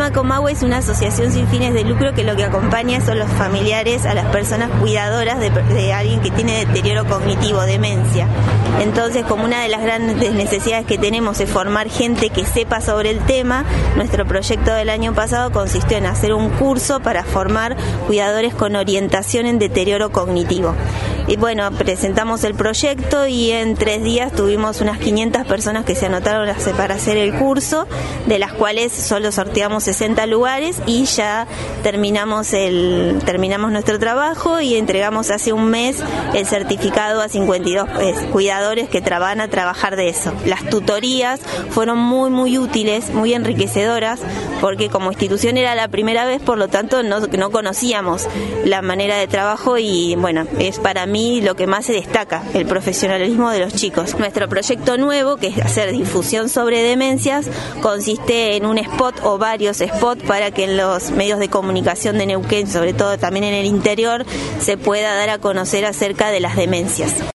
Mamá con Magua es una asociación sin fines de lucro que lo que acompaña son los familiares a las personas cuidadoras de alguien que tiene deterioro cognitivo, demencia. Entonces, como una de las grandes necesidades que tenemos es formar gente que sepa sobre el tema, nuestro proyecto del año pasado consistió en hacer un curso para formar cuidadores con orientación en deterioro cognitivo. Y bueno, presentamos el proyecto y en 3 días tuvimos unas 500 personas que se anotaron para hacer el curso, de las cuales solo sorteamos 60 lugares y ya terminamos nuestro trabajo y entregamos hace un mes el certificado a 52 cuidadores que van a trabajar de eso. Las tutorías fueron muy útiles, muy enriquecedoras, porque como institución era la primera vez, por lo tanto no conocíamos la manera de trabajo y bueno, es para mí lo que más se destaca, el profesionalismo de los chicos. Nuestro proyecto nuevo, que es hacer difusión sobre demencias, consiste en un spot o varios spots para que en los medios de comunicación de Neuquén, sobre todo también en el interior, se pueda dar a conocer acerca de las demencias.